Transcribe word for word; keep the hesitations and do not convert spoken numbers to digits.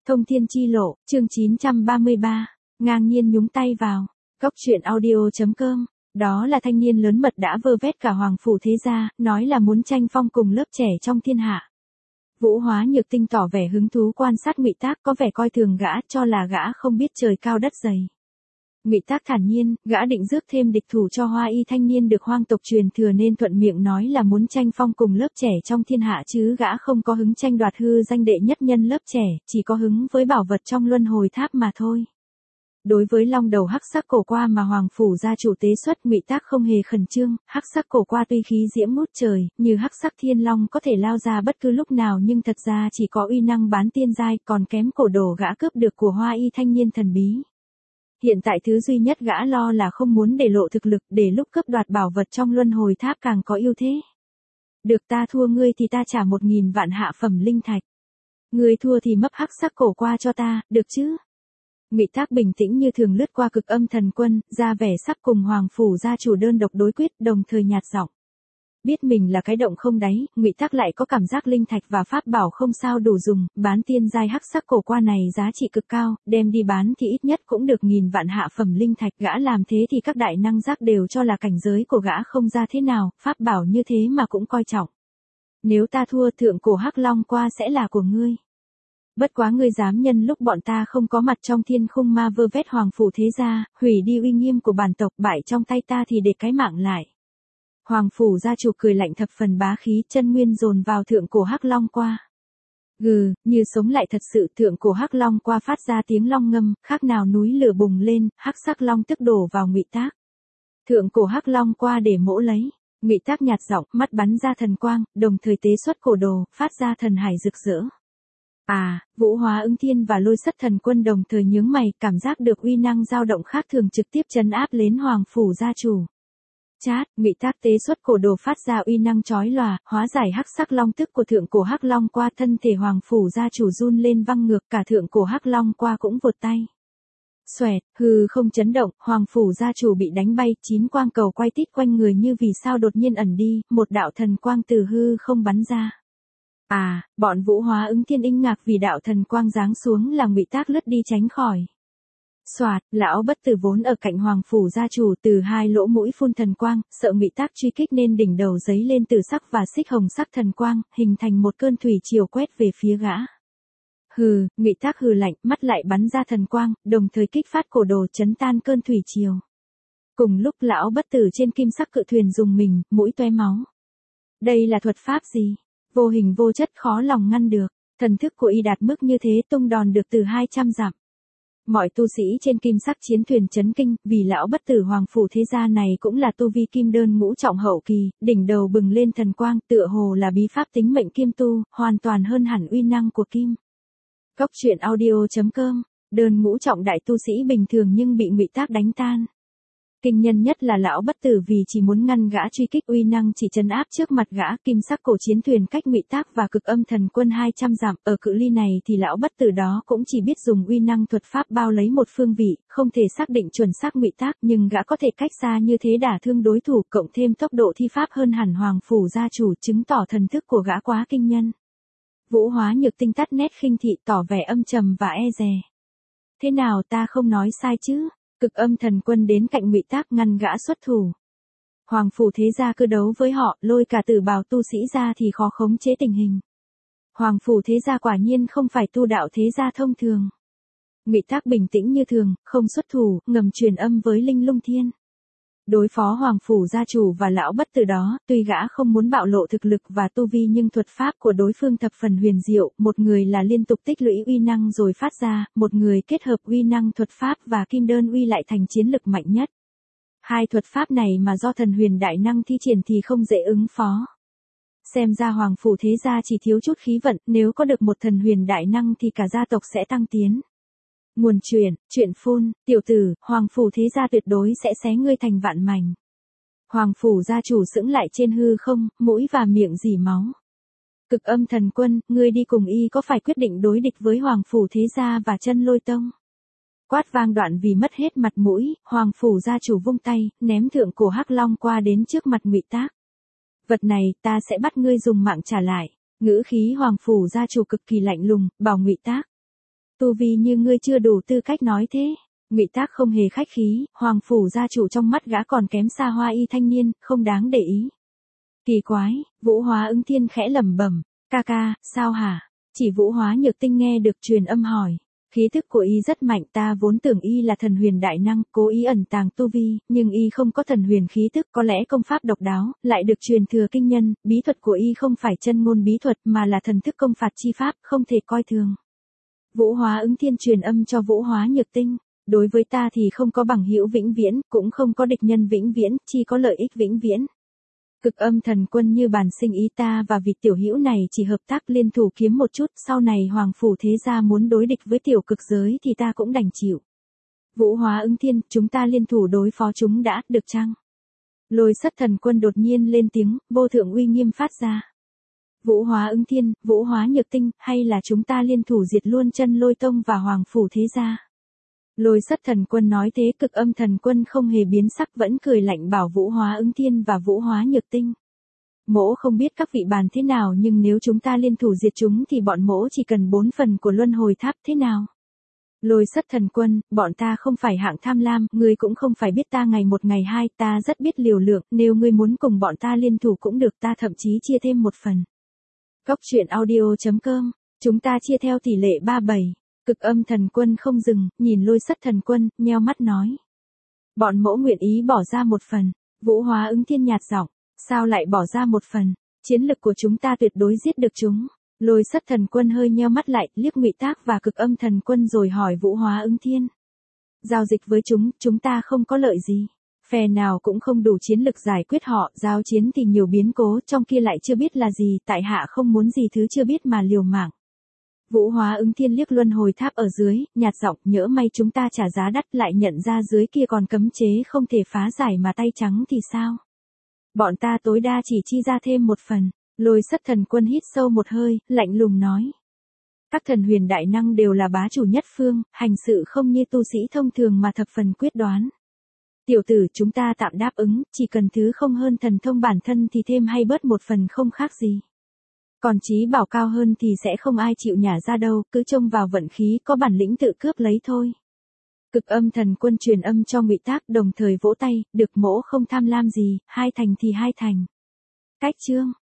Thông thiên chi lộ, chương chín trăm ba mươi ba, ngang nhiên nhúng tay vào. Cốc truyện audio.com, đó là thanh niên lớn mật đã vơ vét cả hoàng phủ thế gia, nói là muốn tranh phong cùng lớp trẻ trong thiên hạ. Vũ Hóa Nhược Tinh tỏ vẻ hứng thú quan sát Ngụy Tác, có vẻ coi thường gã, cho là gã không biết trời cao đất dày. Ngụy Tác thản nhiên, gã định rước thêm địch thủ cho Hoa Y thanh niên được hoang tộc truyền thừa nên thuận miệng nói là muốn tranh phong cùng lớp trẻ trong thiên hạ, chứ gã không có hứng tranh đoạt hư danh đệ nhất nhân lớp trẻ, chỉ có hứng với bảo vật trong luân hồi tháp mà thôi. Đối với long đầu hắc sắc cổ qua mà hoàng phủ gia chủ tế xuất, Ngụy Tác không hề khẩn trương. Hắc sắc cổ qua tuy khí diễm ngút trời, như hắc sắc thiên long có thể lao ra bất cứ lúc nào, nhưng thật ra chỉ có uy năng bán tiên giai, còn kém cổ đồ gã cướp được của Hoa Y thanh niên thần bí. Hiện tại thứ duy nhất gã lo là không muốn để lộ thực lực, để lúc cướp đoạt bảo vật trong luân hồi tháp càng có ưu thế. Được, ta thua ngươi thì ta trả một nghìn vạn hạ phẩm linh thạch. Ngươi thua thì mấp hắc sắc cổ qua cho ta, được chứ? Ngụy Tác bình tĩnh như thường lướt qua Cực Âm Thần Quân, ra vẻ sắp cùng hoàng phủ gia chủ đơn độc đối quyết, đồng thời nhạt giọng. Biết mình là cái động không đáy, Ngụy Tác lại có cảm giác linh thạch và pháp bảo không sao đủ dùng, bán tiên giai hắc sắc cổ qua này giá trị cực cao, đem đi bán thì ít nhất cũng được nghìn vạn hạ phẩm linh thạch. Gã làm thế thì các đại năng giác đều cho là cảnh giới của gã không ra thế nào, pháp bảo như thế mà cũng coi trọng. Nếu ta thua, thượng cổ hắc long qua sẽ là của ngươi. Bất quá ngươi dám nhân lúc bọn ta không có mặt trong thiên khung ma vơ vét hoàng phủ thế gia, hủy đi uy nghiêm của bản tộc, bại trong tay ta thì để cái mạng lại. Hoàng phủ gia chủ cười lạnh thập phần bá khí, chân nguyên dồn vào thượng cổ hắc long qua. Gừ, như sống lại thật sự, thượng cổ hắc long qua phát ra tiếng long ngâm, khác nào núi lửa bùng lên, hắc sắc long tức đổ vào Ngụy Tác. Thượng cổ hắc long qua để mỗ lấy. Ngụy Tác nhạt giọng, mắt bắn ra thần quang, đồng thời tế xuất cổ đồ, phát ra thần hải rực rỡ. À, Vũ Hóa Ứng Thiên và Lôi Sắt Thần Quân đồng thời nhướng mày, cảm giác được uy năng dao động khác thường trực tiếp trấn áp lên hoàng phủ gia chủ. Chát, Ngụy Tác tế xuất cổ đồ phát ra uy năng chói lòa, hóa giải hắc sắc long tức của thượng cổ hắc long qua, thân thể hoàng phủ gia chủ run lên văng ngược, cả thượng cổ hắc long qua cũng vụt tay. Xoẹt, hư không chấn động, hoàng phủ gia chủ bị đánh bay, chín quang cầu quay tít quanh người như vì sao đột nhiên ẩn đi, một đạo thần quang từ hư không bắn ra. À, bọn Vũ Hóa Ứng Thiên inh ngạc vì đạo thần quang giáng xuống là Ngụy Tác lướt đi tránh khỏi. Soạt, lão bất tử vốn ở cạnh hoàng phủ gia chủ, từ hai lỗ mũi phun thần quang, sợ Ngụy Tác truy kích nên đỉnh đầu giấy lên tử sắc và xích hồng sắc thần quang, hình thành một cơn thủy triều quét về phía gã. Hừ, Ngụy Tác hừ lạnh, mắt lại bắn ra thần quang, đồng thời kích phát cổ đồ chấn tan cơn thủy triều. Cùng lúc lão bất tử trên kim sắc cự thuyền dùng mình, mũi toe máu. Đây là thuật pháp gì? Vô hình vô chất, khó lòng ngăn được. Thần thức của y đạt mức như thế, tung đòn được từ hai trăm dặm. Mọi tu sĩ trên kim sắc chiến thuyền chấn kinh, vì lão bất tử hoàng phủ thế gia này cũng là tu vi kim đơn ngũ trọng hậu kỳ, đỉnh đầu bừng lên thần quang, tựa hồ là bí pháp tính mệnh kim tu, hoàn toàn hơn hẳn uy năng của kim. Cốc truyện audio.com, đơn ngũ trọng đại tu sĩ bình thường nhưng bị Ngụy Tác đánh tan. Kinh nhân nhất là lão bất tử vì chỉ muốn ngăn gã truy kích, uy năng chỉ trấn áp trước mặt gã. Kim sắc cổ chiến thuyền cách Ngụy Tác và Cực Âm Thần Quân hai trăm dặm, ở cự ly này thì lão bất tử đó cũng chỉ biết dùng uy năng thuật pháp bao lấy một phương vị, không thể xác định chuẩn xác Ngụy Tác, nhưng gã có thể cách xa như thế đả thương đối thủ, cộng thêm tốc độ thi pháp hơn hẳn hoàng phủ gia chủ, chứng tỏ thần thức của gã quá kinh nhân. Vũ Hóa Nhược Tinh tắt nét khinh thị, tỏ vẻ âm trầm và e dè. Thế nào, ta không nói sai chứ? Cực Âm Thần Quân đến cạnh Ngụy Tác ngăn gã xuất thủ. Hoàng phủ thế gia cứ đấu với họ, lôi cả tử bào tu sĩ ra thì khó khống chế tình hình. Hoàng phủ thế gia quả nhiên không phải tu đạo thế gia thông thường. Ngụy Tác bình tĩnh như thường, không xuất thủ, ngầm truyền âm với Linh Lung Thiên. Đối phó hoàng phủ gia chủ và lão bất tử đó, tuy gã không muốn bạo lộ thực lực và tu vi nhưng thuật pháp của đối phương thập phần huyền diệu, một người là liên tục tích lũy uy năng rồi phát ra, một người kết hợp uy năng thuật pháp và kim đơn uy lại thành chiến lực mạnh nhất. Hai thuật pháp này mà do thần huyền đại năng thi triển thì không dễ ứng phó. Xem ra hoàng phủ thế gia chỉ thiếu chút khí vận, nếu có được một thần huyền đại năng thì cả gia tộc sẽ tăng tiến. Nguồn truyền, truyện phun, tiểu tử, hoàng phủ thế gia tuyệt đối sẽ xé ngươi thành vạn mảnh. Hoàng phủ gia chủ sững lại trên hư không, mũi và miệng rỉ máu. Cực Âm Thần Quân, ngươi đi cùng y có phải quyết định đối địch với hoàng phủ thế gia và Chân Lôi Tông? Quát vang đoạn vì mất hết mặt mũi, hoàng phủ gia chủ vung tay, ném thượng cổ hắc long qua đến trước mặt Ngụy Tác. Vật này, ta sẽ bắt ngươi dùng mạng trả lại. Ngữ khí hoàng phủ gia chủ cực kỳ lạnh lùng, bảo Ngụy Tác. Tu vi như ngươi chưa đủ tư cách nói thế. Ngụy Tác không hề khách khí, Hoàng phủ gia chủ trong mắt gã còn kém xa Hoa Y thanh niên, không đáng để ý. Kỳ quái, Vũ Hóa Ứng Thiên khẽ lẩm bẩm, ca ca, sao hả? Chỉ Vũ Hóa Nhược Tinh nghe được truyền âm hỏi. Khí thức của y rất mạnh, ta vốn tưởng y là thần huyền đại năng, cố ý ẩn tàng tu vi, nhưng y không có thần huyền khí thức, có lẽ công pháp độc đáo, lại được truyền thừa kinh nhân, bí thuật của y không phải chân ngôn bí thuật mà là thần thức công phạt chi pháp, không thể coi thường. Vũ Hóa Ứng Thiên truyền âm cho Vũ Hóa Nhược Tinh, đối với ta thì không có bằng hữu vĩnh viễn, cũng không có địch nhân vĩnh viễn, chỉ có lợi ích vĩnh viễn. Cực Âm Thần Quân như bàn sinh ý, ta và vị tiểu hữu này chỉ hợp tác liên thủ kiếm một chút, sau này Hoàng phủ thế gia muốn đối địch với tiểu cực giới thì ta cũng đành chịu. Vũ Hóa Ứng Thiên, chúng ta liên thủ đối phó chúng đã, được chăng? Lôi Sắt Thần Quân đột nhiên lên tiếng, vô thượng uy nghiêm phát ra. Vũ Hóa Ứng Thiên, Vũ Hóa Nhược Tinh, hay là chúng ta liên thủ diệt luôn Chân Lôi Tông và Hoàng phủ thế gia? Lôi Sắt Thần Quân nói thế, Cực Âm Thần Quân không hề biến sắc, vẫn cười lạnh bảo Vũ Hóa Ứng Thiên và Vũ Hóa Nhược Tinh. Mỗ không biết các vị bàn thế nào, nhưng nếu chúng ta liên thủ diệt chúng thì bọn mỗ chỉ cần bốn phần của luân hồi tháp, thế nào? Lôi Sắt Thần Quân, bọn ta không phải hạng tham lam, ngươi cũng không phải biết ta ngày một ngày hai, ta rất biết liều lượng, nếu ngươi muốn cùng bọn ta liên thủ cũng được, ta thậm chí chia thêm một phần. Góc truyện audio chấm com, chúng ta chia theo tỷ lệ ba bảy. Cực Âm Thần Quân không dừng, nhìn Lôi Sắt Thần Quân, nheo mắt nói. Bọn mỗ nguyện ý bỏ ra một phần. Vũ Hóa Ứng Thiên nhạt giọng, sao lại bỏ ra một phần? Chiến lực của chúng ta tuyệt đối giết được chúng. Lôi Sắt Thần Quân hơi nheo mắt lại, liếc Ngụy Tác và Cực Âm Thần Quân rồi hỏi Vũ Hóa Ứng Thiên. Giao dịch với chúng, chúng ta không có lợi gì. Phe nào cũng không đủ chiến lực giải quyết họ, giao chiến thì nhiều biến cố, trong kia lại chưa biết là gì, tại hạ không muốn gì thứ chưa biết mà liều mạng. Vũ Hóa Ứng Thiên liếc luân hồi tháp ở dưới, nhạt giọng, nhỡ may chúng ta trả giá đắt lại nhận ra dưới kia còn cấm chế không thể phá giải mà tay trắng thì sao? Bọn ta tối đa chỉ chi ra thêm một phần. Lôi Sắt Thần Quân hít sâu một hơi, lạnh lùng nói. Các thần huyền đại năng đều là bá chủ nhất phương, hành sự không như tu sĩ thông thường mà thập phần quyết đoán. Tiểu tử, chúng ta tạm đáp ứng, chỉ cần thứ không hơn thần thông bản thân thì thêm hay bớt một phần không khác gì. Còn chí bảo cao hơn thì sẽ không ai chịu nhả ra đâu, cứ trông vào vận khí, có bản lĩnh tự cướp lấy thôi. Cực Âm Thần Quân truyền âm cho Ngụy Tác, đồng thời vỗ tay, được, mỗ không tham lam gì, hai thành thì hai thành. Cách chương